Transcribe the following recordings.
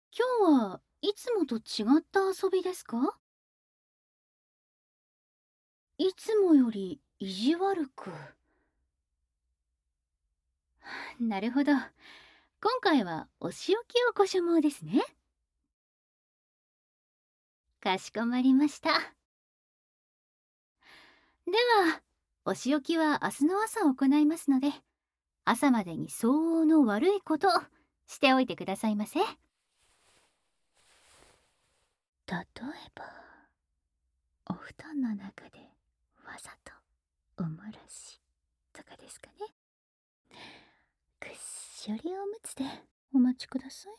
今日はいつもと違った遊びですか？いつもより意地悪く。なるほど。今回はお仕置きをご所望ですね。かしこまりました。では、お仕置きは明日の朝行いますので、朝までに相応の悪いことしておいてくださいませ。例えば、お布団の中でわざとおもらしとかですかね。ぐっしょりおむつでお待ちください。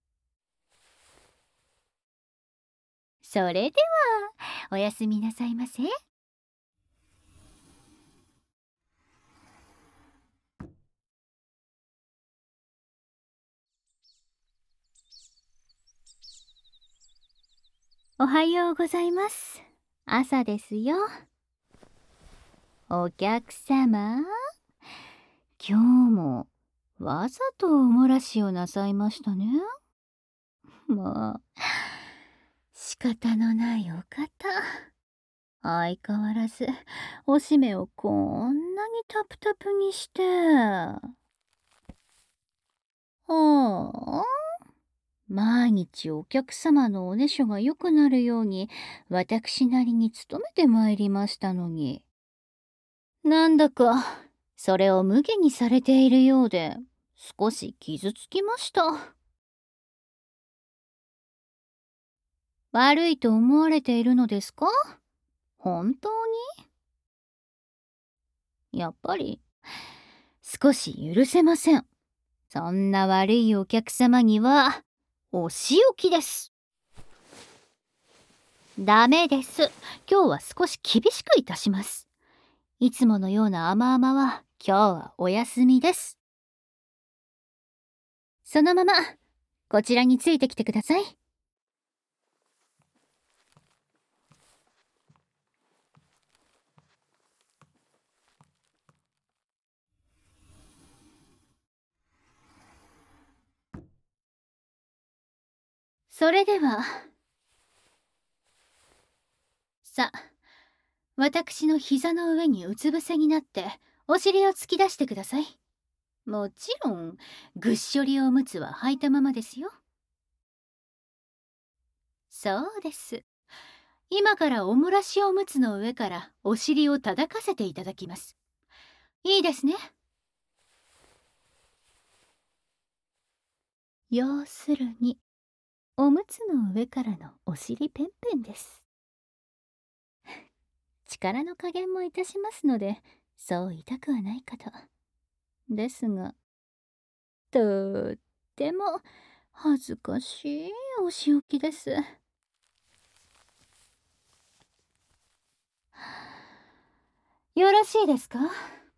それではおやすみなさいませ。おはようございます。朝ですよ。お客様、今日もわざとおもらしをなさいましたね。もう仕方のないお方。相変わらずおしめをこんなにタプタプにして。ああ、毎日お客様のおねしょが良くなるように私なりに努めてまいりましたのに、なんだかそれを無下にされているようで少し傷つきました。悪いと思われているのですか？本当に？やっぱり少し許せません。そんな悪いお客様にはお仕置きです。ダメです。今日は少し厳しくいたします。いつものような甘々は今日はお休みです。そのままこちらについてきてください。それでは、さあ、私の膝の上にうつ伏せになってお尻を突き出してください。もちろんぐっしょりおむつは履いたままですよ。そうです。今からおもらしおむつの上からお尻を叩かせていただきます。いいですね。要するにおむつの上からのお尻ペンペンです。力の加減もいたしますので、そう痛くはないかと。ですが、とっても恥ずかしいお仕置きです。よろしいですか？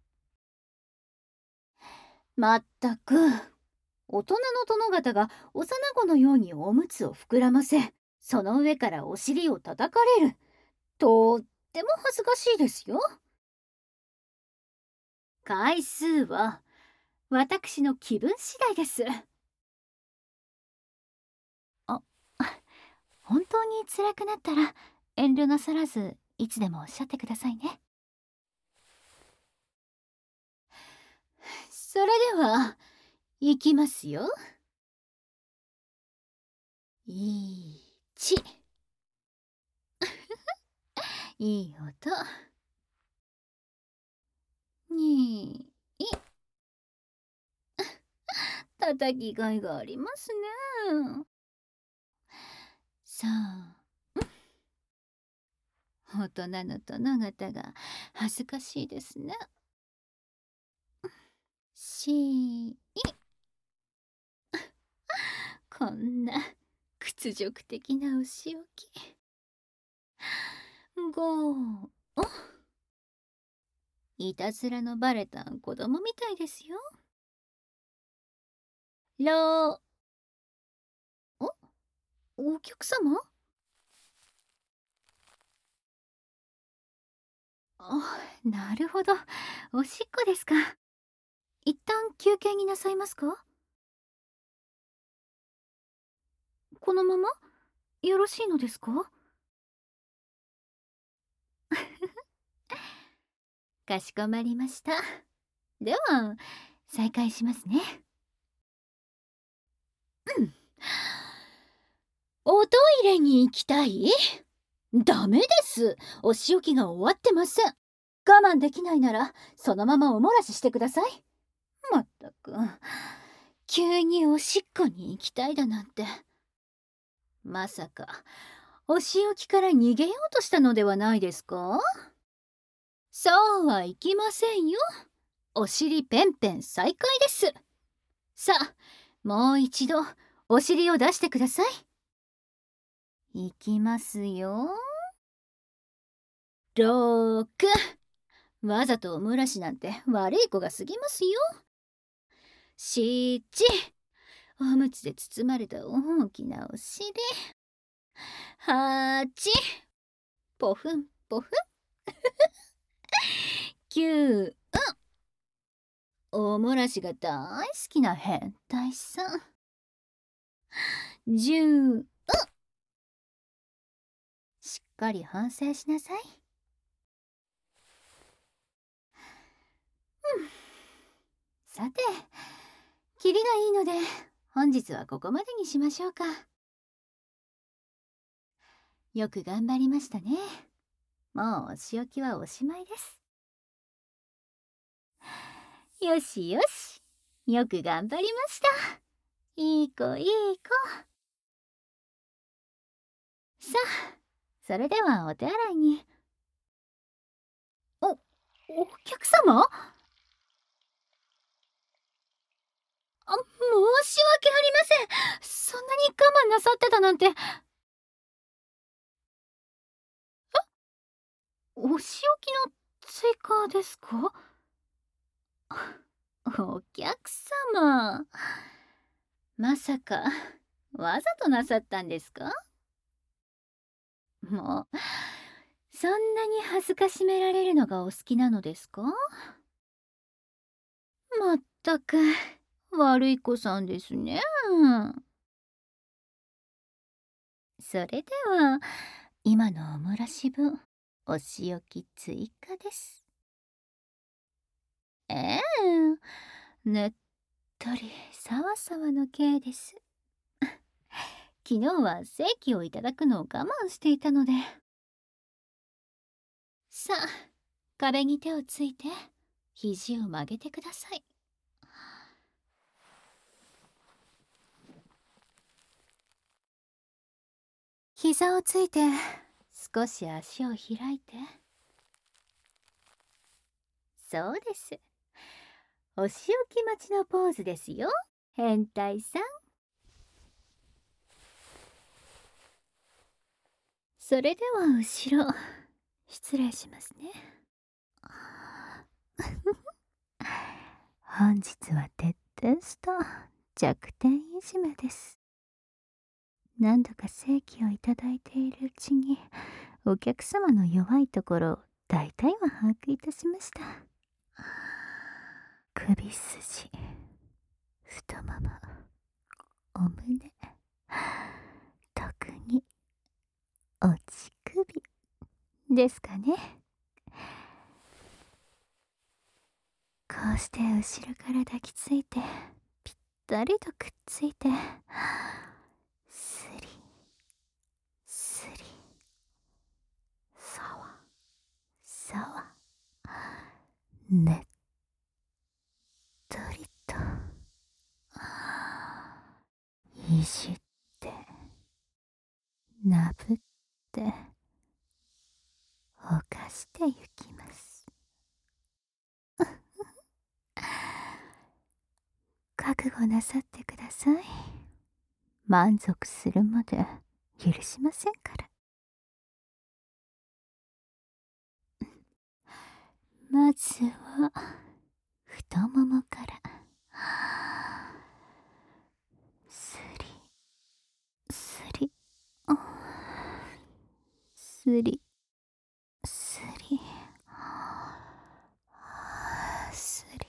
まったく、大人の殿方が幼子のようにおむつを膨らませ、その上からお尻を叩かれる。とっても恥ずかしいですよ。回数は私の気分次第です。あ、本当に辛くなったら遠慮なさらずいつでもおっしゃってくださいね。それでは行きますよ。1、いい音。2、叩きがいがありますね。3、大人の殿方が恥ずかしいですね。4、こんな屈辱的なお仕置き。5、いたずらのバレた子供みたいですよ。6、お客様？あ、なるほど。おしっこですか。一旦休憩になさいますか？ このままよろしいのですか？かしこまりました。では、再開しますね。うん。おトイレに行きたい？ダメです。お仕置きが終わってません。我慢できないなら、そのままお漏らししてください。まったく、急におしっこに行きたいだなんて。まさか、お仕置きから逃げようとしたのではないですか？そうはいきませんよ。お尻ペンペン再開です。さあ、もう一度、お尻を出してください。いきますよ。6。わざとお漏らしなんて悪い子が過ぎますよ。7。おむつで包まれた大きなお尻。8。ポフンポフン。9。お漏らしが大好きな変態さん。10。しっかり反省しなさい。さて、キリがいいので、本日はここまでにしましょうか。よく頑張りましたね。もうお仕置きはおしまいです。よしよし。よく頑張りました。いい子いい子。さあ、それではお手洗いに。お客様？申し訳ありません。そんなに我慢なさってたなんて。お仕置きの追加ですか？お客様。まさか、わざとなさったんですか？もう、そんなに恥ずかしめられるのがお好きなのですか？まったく、悪い子さんですね。それでは、今のお漏らし分、お仕置き追加です。ええ、ねっとりさわさわの刑です。昨日は正規をいただくのを我慢していたので。さあ、壁に手をついて、肘を曲げてください。膝をついて、少し足を開いて。そうです。お仕置き待ちのポーズですよ、変態さん。それでは後ろ、失礼しますね。本日は徹底した弱点いじめです。何度か正規をいただいているうちに、お客様の弱いところを大体は把握いたしました。首筋、太もも、お胸、特にお乳首ですかね。こうして後ろから抱きついて、ぴったりとくっついて、スリスリ、さわさわ、ねっとりといじって、なぶって犯してゆきます。覚悟なさってください。満足するまで許しませんから。まずは太ももから。スリスリ、スリスリ、スリ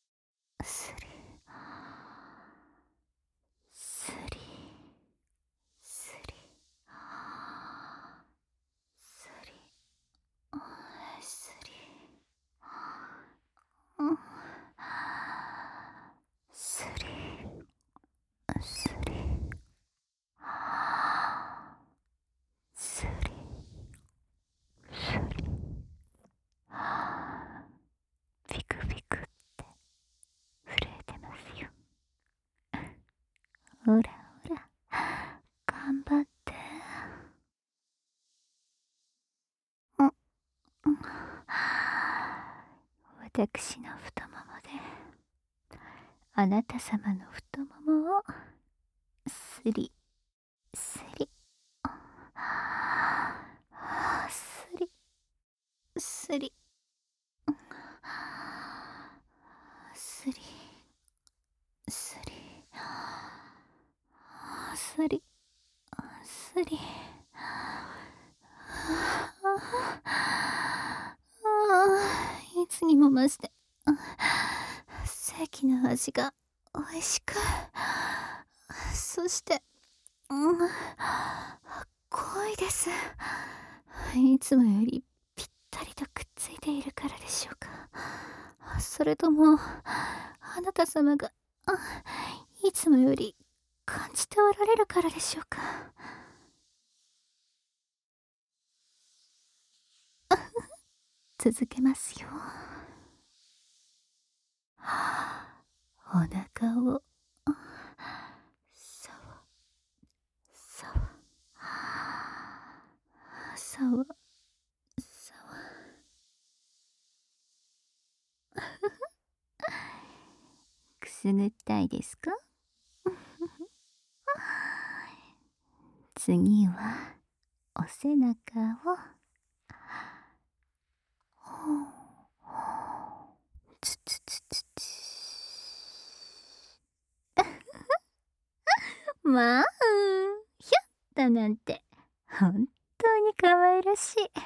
スリスリすりすりすり、ピクピクって震えてますよ。ほらほら、頑張って。私の太ももであなた様の太ももをすりすりすりすりすりすりすりすり、いつにも増して正規の味が美味しく、そして濃いです。いつもよりぴったりとくっついているからでしょうか。それともあなた様がいつもより感じておられるからでしょうか。続けますよ。お腹をさわさわさわさわ、くすぐったいですか。次はお背中をつつつつつ。まあ、ひゃったなんて本当に可愛らしい。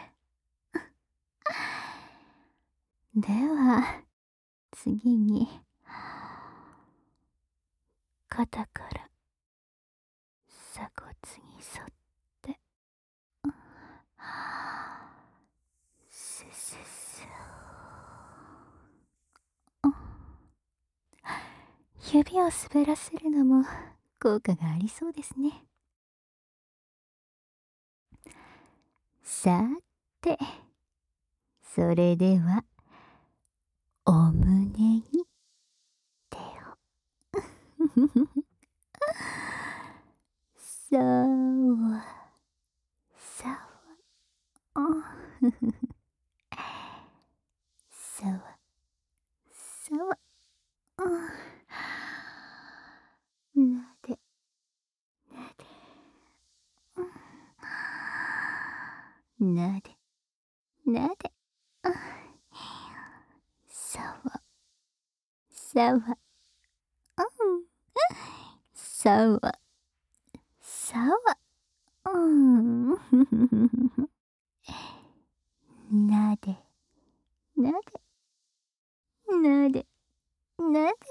では次に肩から鎖骨に沿ってススス、指を滑らせるのも効果がありそうですね。さて、それではお胸に手をさわさわさわさわ、なでなでなでなで、さわさわさわさわ、なでなでなでなで、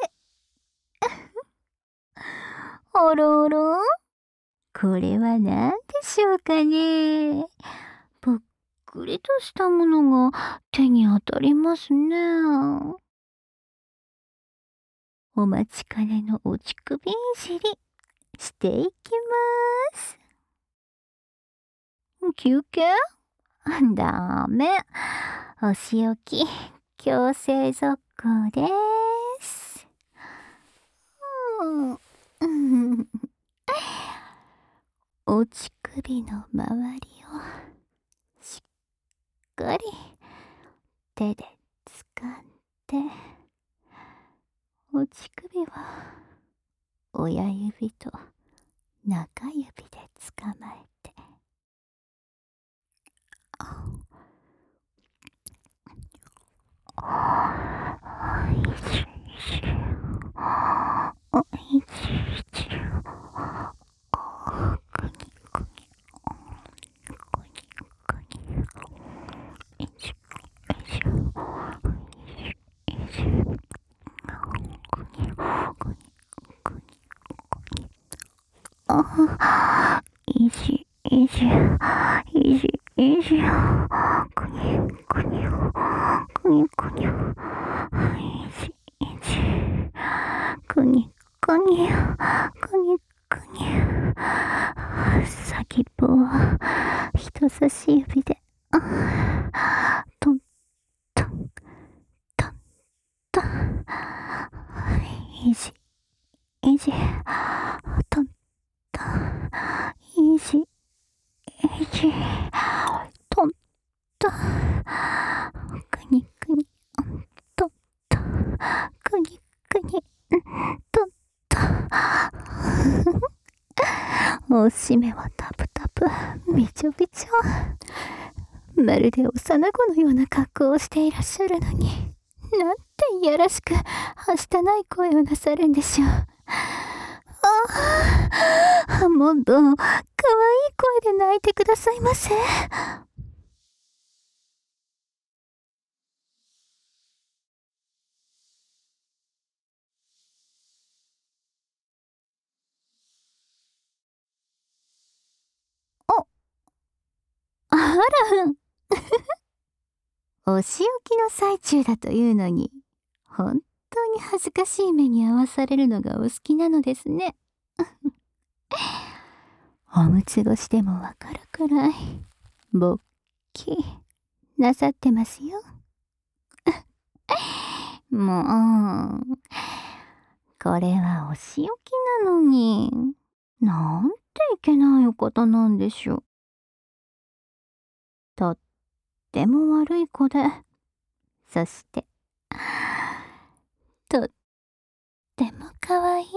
あらあら、これは何でしょうかね。ぷっくりとしたものが手に当たりますね。お待ちかねのお乳首いじりしていきます。休憩？ダメ。お仕置き強制続行です。お乳首の周りをしっかり手で掴んで、お乳首は親指と中指で捕まえて、いじいじいじいじ、くにくにくにくに、いじいじ、くにくにくに先っぽを人差し指でトントントントン、いじいじ、トントン、いじいじ、トントン、くにくに、トントン、くにくに、トントン。おしめはタプタプ、びちょびちょ。まるで幼子のような格好をしていらっしゃるのに、なんていやらしくはしたない声をなさるんでしょう。もっとかわいい声で泣いてくださいませ。あら、お仕置きの最中だというのに、本当に恥ずかしい目に遭わされるのがお好きなのですね。おむつ越しでもわかるくらい、ぼっきなさってますよ。もう、これはお仕置きなのに、なんていけないお方なんでしょう。とっても悪い子で、そして、とってもかわいい。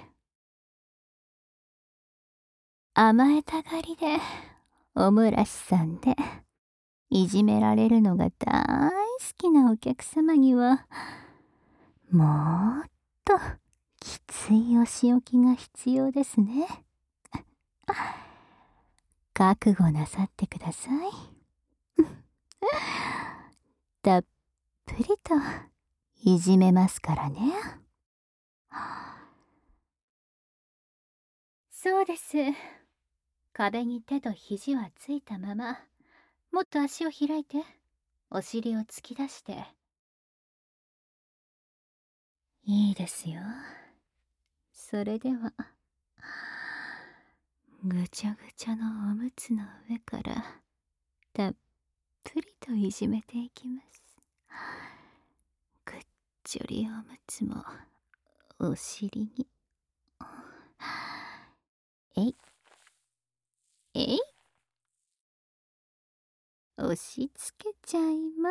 甘えたがりで、おむらしさんで、いじめられるのが大好きなお客様には、もっときついお仕置きが必要ですね。覚悟なさってください。たっぷりといじめますからね。そうです。壁に手と肘はついたまま、もっと足を開いて、お尻を突き出して。いいですよ。それでは、ぐちゃぐちゃのおむつの上からたっぷりといじめていきます。ぐっちょりおむつもお尻に。えいえい、押し付けちゃいます。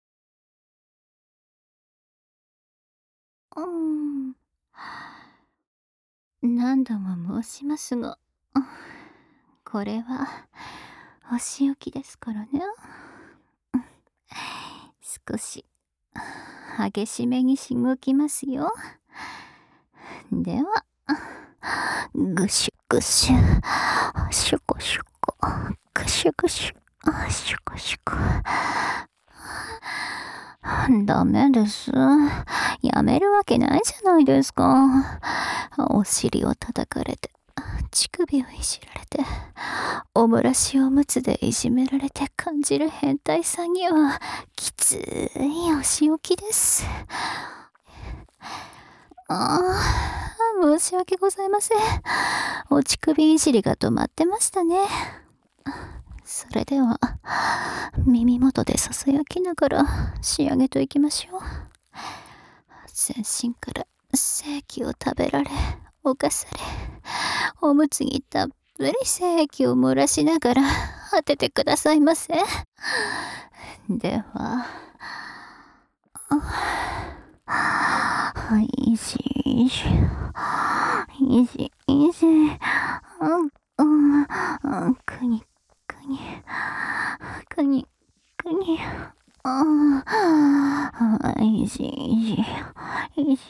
何度も申しますが、これはお仕置きですからね。少し激しめにしごきますよ。では、ぐしゅぐしゅ、シュコシュコ、ぐしゅぐしゅ、シュコシュコ。ダメです。やめるわけないじゃないですか。お尻を叩かれて、乳首をいじられて、おむらしおむつでいじめられて感じる変態さんにはきついお仕置きです。申し訳ございません。お乳首いじりが止まってましたね。それでは、耳元でささやきながら仕上げといきましょう。全身から精液を食べられ、犯され、おむつにたっぷり精液を漏らしながら当ててくださいませ。では、いじいじ、いじいじ、くにくに、くにくに、いじいじ、いじいじ、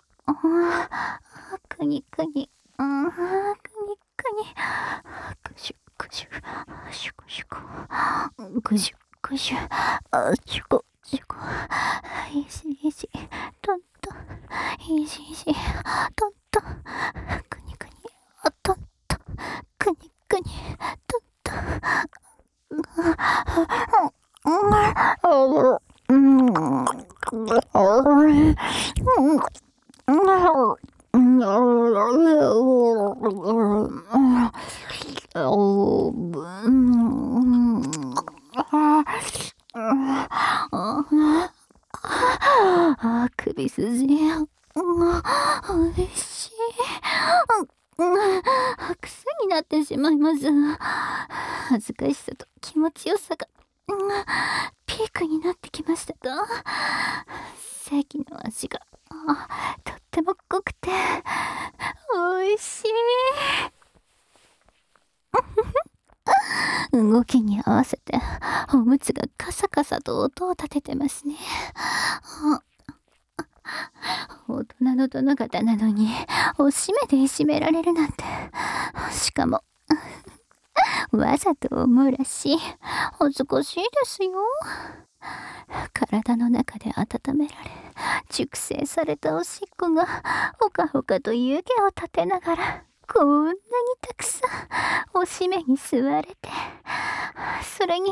くにくに、くにくに、くしゅくしゅ、しゅくしゅく、くしゅくしゅ、しゅくしゅく、いじいじ、トントン、いじいじ、トントン、くにくに、トントン、くにくに、トントン。 首筋。おいしい。癖になってしまいます。恥ずかしさと気持ちよさが、ピークになってきましたが、正規の味が、とっても濃くて、おいしい。動きに合わせて、おむつがカサカサと音を立ててますね。大人の殿方なのに、おしめでいじめられるなんて。しかも、わざとおもらし、恥ずかしいですよ。体の中で温められ、熟成されたおしっこが、ほかほかと湯気を立てながら、こんなにたくさん、おしめに吸われて、それに、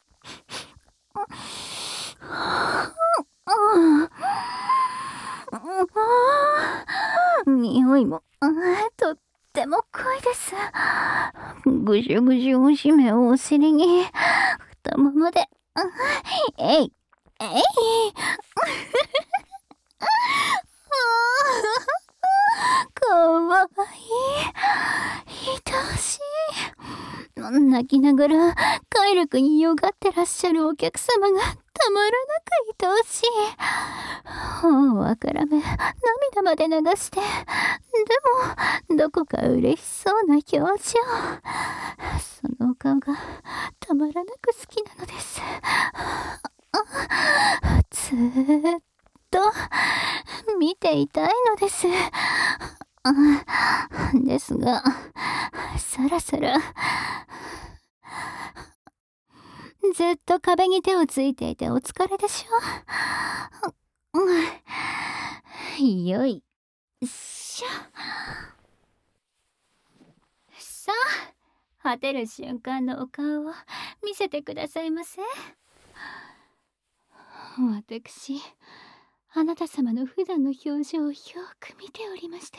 匂いも、とっても濃いです。ぐしゅぐしゅおしめをお尻に、太ももで、えい、えい。かわいい。愛しい。泣きながら快楽によがってらっしゃるお客様がたまらなく愛おしい。頬をあからめ涙まで流して、でもどこか嬉しそうな表情。そのお顔がたまらなく好きなのです。ずーっと見ていたいのです。ですが、そろそろずっと壁に手をついていてお疲れでしょ。よいしょ。さあ、果てる瞬間のお顔を見せてくださいませ。私、あなた様の普段の表情をよく見ておりました。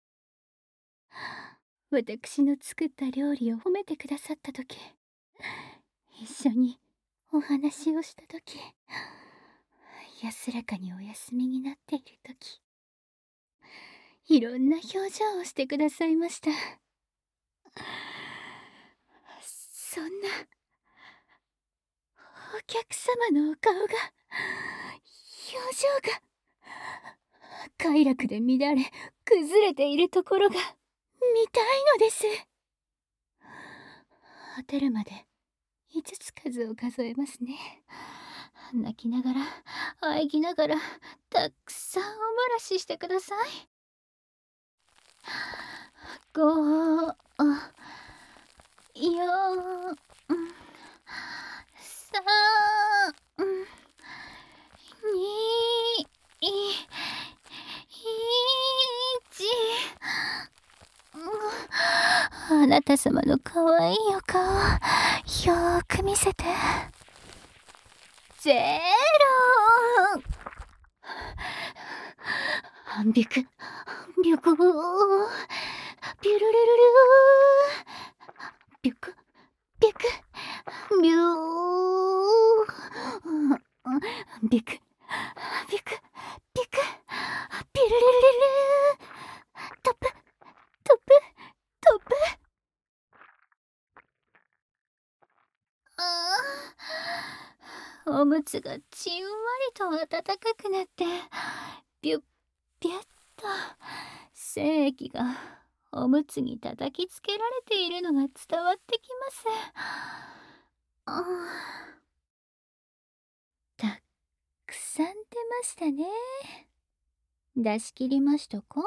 私の作った料理を褒めてくださった時、一緒にお話をした時、安らかにお休みになっている時、いろんな表情をしてくださいました。そんなお客様のお顔が、表情が快楽で乱れ崩れているところが見たいのです。果てるまで5つ数を数えますね。泣きながら喘ぎながらたくさんおもらししてください。5、4、3、2、1。あなた様の可愛いお顔よーく見せて。ゼロ。ビュクビュクビュルルルルビュクビュクビュービュクビュクビュクビュルルルルトップトップトップ。おむつがじんわりと暖かくなって、ビュッビュッと精液がおむつに叩きつけられているのが伝わってきます。たくさん出ましたね。出し切りましたか？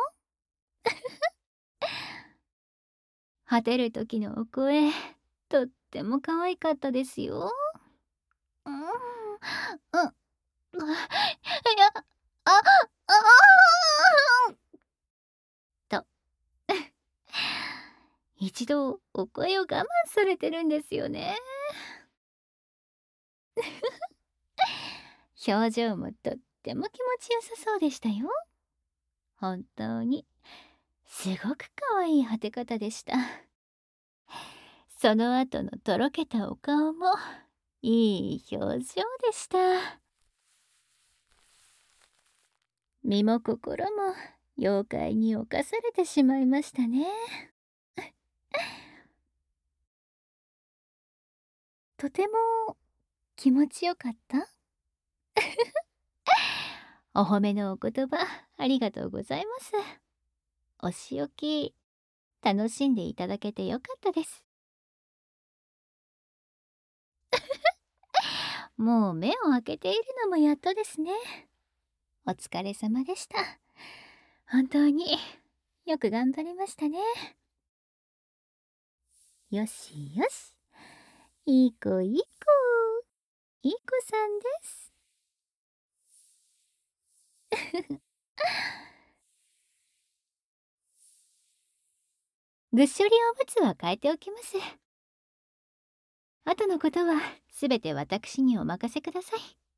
果てる時のお声、とっても可愛かったですよ。うん、いや、あ、と、一度お声を我慢されてるんですよね。表情もとっても気持ちよさそうでしたよ。本当にすごく可愛い果て方でした。その後のとろけたお顔もいい表情でした。身も心も妖怪に侵されてしまいましたね。とても気持ちよかった。お褒めのお言葉ありがとうございます。お仕置き楽しんでいただけてよかったです。もう目を開けているのもやっとですね。お疲れ様でした。本当によく頑張りましたね。よしよし。いい子いい子。いい子さんです。ぐっしょりおむつは変えておきます。後のことはすべて私にお任せください。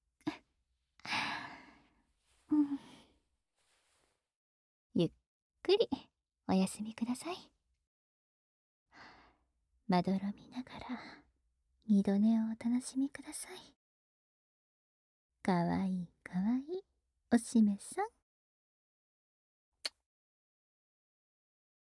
うん、ゆっくりお休みください。まどろみながら二度寝をお楽しみください。かわいいかわいいおしめさん。